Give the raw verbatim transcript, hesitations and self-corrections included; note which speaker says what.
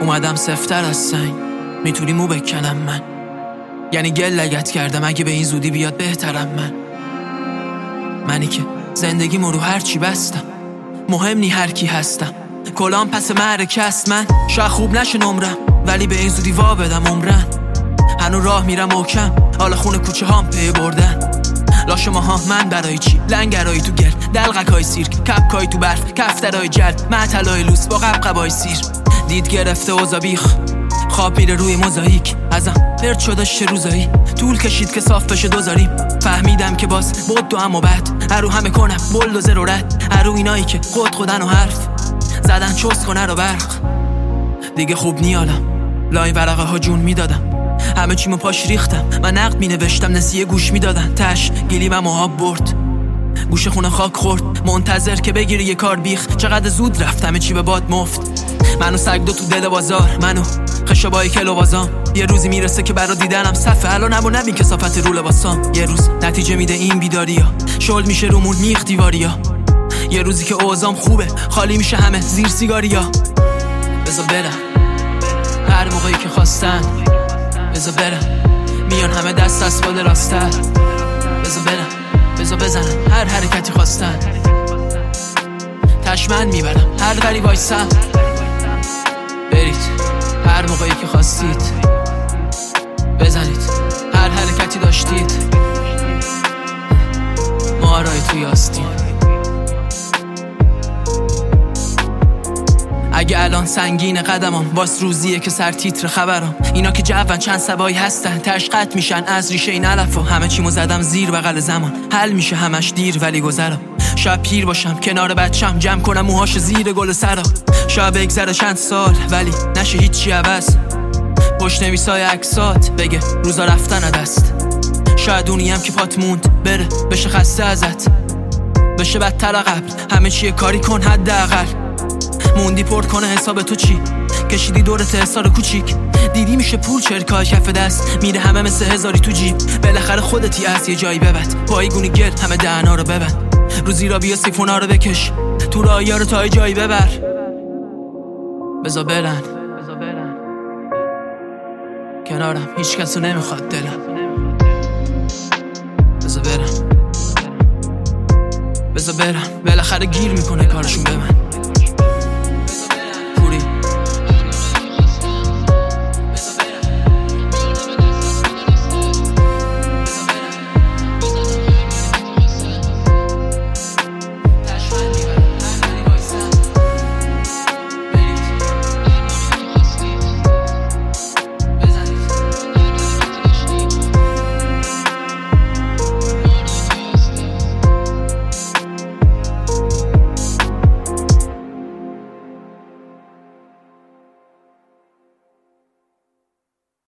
Speaker 1: اومدم سفتر از سنگ، میتونی مو بکنم من، یعنی گل لگت کردم اگه به این زودی بیاد بهترم من. منی که زندگیمو رو هرچی بستم، مهم نی هر کی هستم، کلام پس معرکه است. من شاید خوب نشه نمرم، ولی به این زودی وا بدم عمرن. هنو راه میرم محکم، حالا خونه کوچه هام پی بردن. لاش ماها من برای چی؟ لنگرایی تو گل، دلغکای سیرک، کپکای تو برف، کفترای جلد، معطلای لوس با قبقبای سیر. دید گرفته اوزا بیخ، خواب میره روی موزاییک. ازم پرد شده چه روزایی، طول کشید که صاف بشه دوزاریم. فهمیدم که باز بود دو اما بعد هرو همه کنم بلدوزر و رد. هرو اینایی که قد قدن و حرف زدن چست کنه رو برق. دیگه خوب نیالم، لای ورقه ها جون میدادم، همه چیمو پاش ریختم. من نقد می نوشتم، نسیه گوش میدادن، تش گلیمم و آب برد، گوش خونه خاک خورد. منتظر که بگیری یه کار بیخ، چقدر زود رفت همه چی به باد مفت. منو سگ دو تو دل بازار، منو خشبای کلو بازام. یه روزی میرسه که برا دیدنم صفه، الان نمو نبین که صافت رو لباسام. یه روز نتیجه میده این بیداریا، شل میشه رومون میخ دیواریا. یه روزی که اوزام خوبه، خالی میشه همه زیر سیگاریا. بذار برم هر موقعی که خواستن، بذار برم میان همه دست از بال راستر. بذار برم بذار بزنم هر حرکتی خواستن، تشمن میبرم هر وری وایسم. برید هر موقعی که خواستید، بزنید هر حرکتی داشتید، ما آرای توی آستین. اگه الان سنگین قدمم، واس روزیه که سر تیتر خبرم. اینا که جوان چند سبایی هستن، تشقت میشن از ریشه این علفا. همه چیمو زدم زیر بغل زمان، حل میشه همش دیر ولی گذرم. شاید پیر باشم کنار بچم، جمع کنم موهاش زیر گل سرا. شاید بگذره چند سال ولی نشه هیچی عوض. پشت نویسای عکسات بگه روزا رفتن دست. شاید اونیم که پات موند بره بشه خسته ازت، بشه بدتر قبل. همه چیه کاری کن حداقل، موندی پرد کنه حساب تو چی؟ کشیدی دورت حسار کوچیک، دیدی میشه پول چرکای کف دست، میره همه مثل هزاری تو جیب. بالاخره خودتی از یه جایی ببند، پایگونی گل همه دهنا رو ببند. روزی را بیا سیفونا رو بکش، تو راهیا رو تا جایی ببر. بذار برن کنارم، هیچ کسو نمیخواد دلم. بذار برن بذار برن بالاخره گیر میکنه کارشون به من.